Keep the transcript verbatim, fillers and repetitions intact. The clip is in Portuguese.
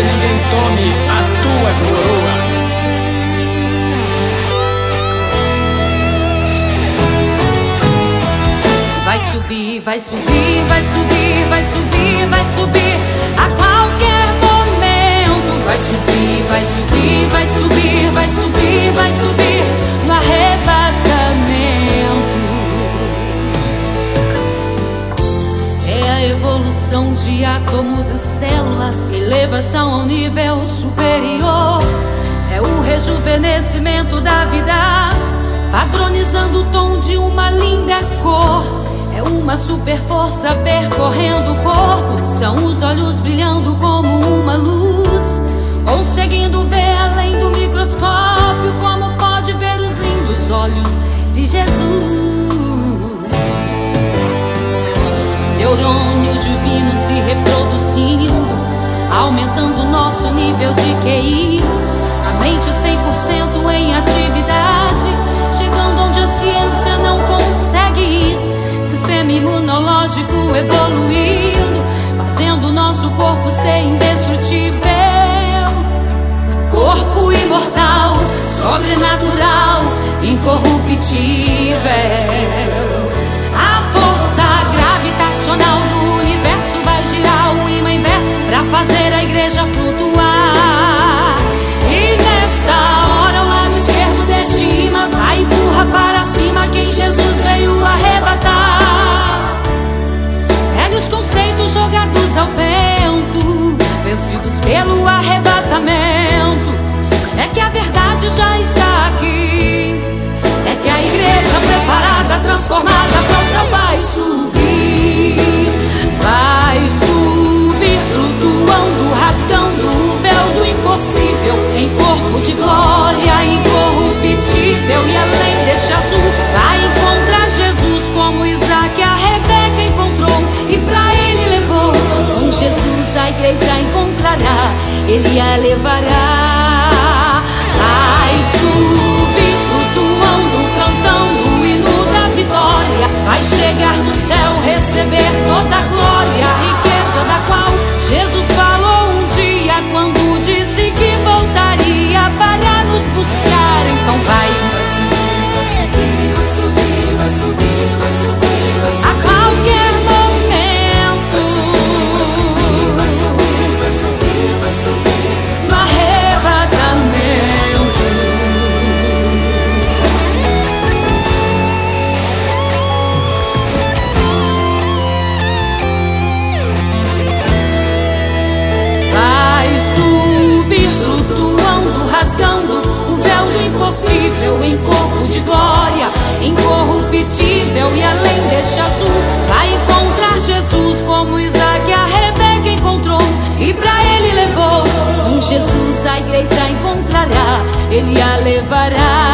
ninguém tome a tua coroa. Vai subir, vai subir, vai subir, vai subir, vai subir a qualquer momento. Vai subir, vai subir, vai subir, vai subir, vai subir no arrebatamento. É a evolução de átomos e células, elevação ao nível superior. É o rejuvenescimento da vida, padronizando o tom de uma linda cor. É uma super força percorrendo o corpo. São os olhos brilhando como uma luz, conseguindo ver além do microscópio. Como pode ver os lindos olhos de Jesus. Neurônio divino se reproduzindo, aumentando nosso nível de Q I. A mente cem por cento em atividade, chegando onde a ciência não consegue ir. Sistema imunológico evoluindo, fazendo nosso corpo ser indestrutível. Corpo imortal, sobrenatural, incorruptível. A força gravitacional do universo vai girar o imã inverso pra fazer a igreja flutuar. E nessa hora o lado esquerdo deste imã vai empurrar para cima quem Jesus veio arrebatar. Velhos conceitos jogados ao vento, vencidos pelo arrebatamento. É que a verdade já está aqui. É que a igreja preparada, transformada para o céu vai subir. Vai subir, flutuando, rasgando o véu do impossível, em corpo de glória incorruptível. E além deste azul vai encontrar Jesus, como Isaac a Rebeca encontrou e pra ele levou. Com Jesus a igreja encontrará, ele a levará. Vai subir, flutuando, cantando o hino da vitória. Vai chegar no céu, receber toda a glória, a riqueza da qual Jesus falou um dia, quando disse que voltaria para nos buscar. Então vai, vai subir, vai subir, vai subir, vai subir, vai subir, vai subir a qualquer momento. Vai subir, vai subir, vai subir no arrebatamento. Vai subir, flutuando, rasgando o véu do impossível, em corpo de glória incorruptível. E além deste azul vai encontrar Jesus, como Isaac a Rebeca encontrou e pra ele levou. Com Jesus a igreja encontrará, ele a levará.